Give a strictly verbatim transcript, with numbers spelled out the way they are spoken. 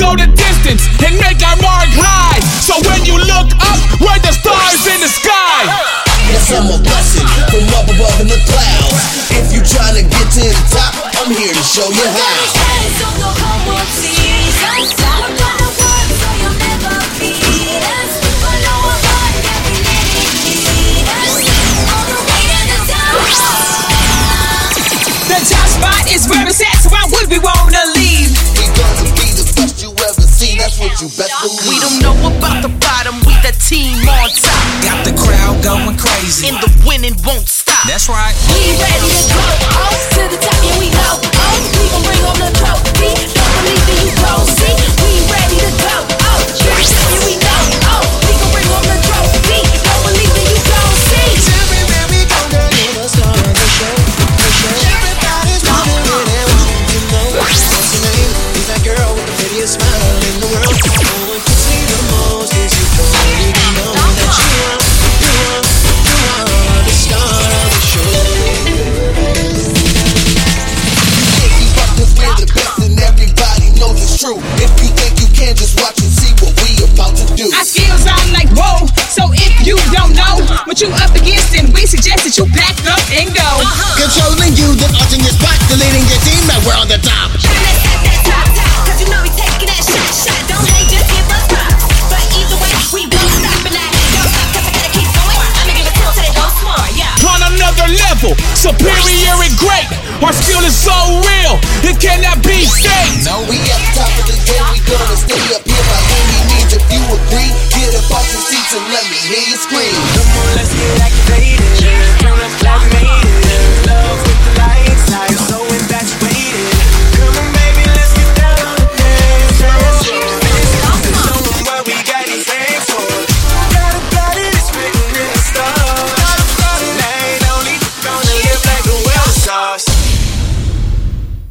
go the distance and make our mark high. So when you look up, we're the stars in the sky. Yes, I'm a blessing from up above in the clouds. If you tryna get to the top, I'm here to show you how. The top spot is where it's at, so why would we wanna leave? We gonna be the best you ever seen, that's what you best believe. We don't know about the bottom, we the team on top. Got the crowd going crazy, and the winning won't stop. That's right. We ready to go, oh, to the top, yeah we know, oh, we gon' bring home the trophy. Don't believe that you gon' see. We ready to go, oh, to the top, yeah we know, oh, we gon' bring home the trophy. Don't believe that you gon' see. Everywhere we go, the name star of the show. Everybody's wondering and wanting to know what's her name. Is that girl with the prettiest smile in the world? No one can see the most, is you don't even know that you are, you are, you are the star of the show. Keep up 'cause we're the best and everybody knows it's true. If you think you can, just watch and see what we about to do. Our skills are like whoa, so if you don't know what you up against, then we suggest that you back up and go. Uh-huh. Controlling you, then arching your spot, deleting your team, now we're on the top. Let's have that top, top, 'cause you know we taking that shot, shot. Don't hate, just give us props. But either way, we won't stop and I don't stop 'cause I gotta keep going. I'ma give it to them till they go smart, yeah. On another level, superior and great. Our skill is so real, it cannot be faked. No, We at the top of the game, we gonna stay up here by any means. If you agree, get up off your seats and let me hear you scream. Come on, let's get activated. Turn up like we made it. Love with the lights, lights.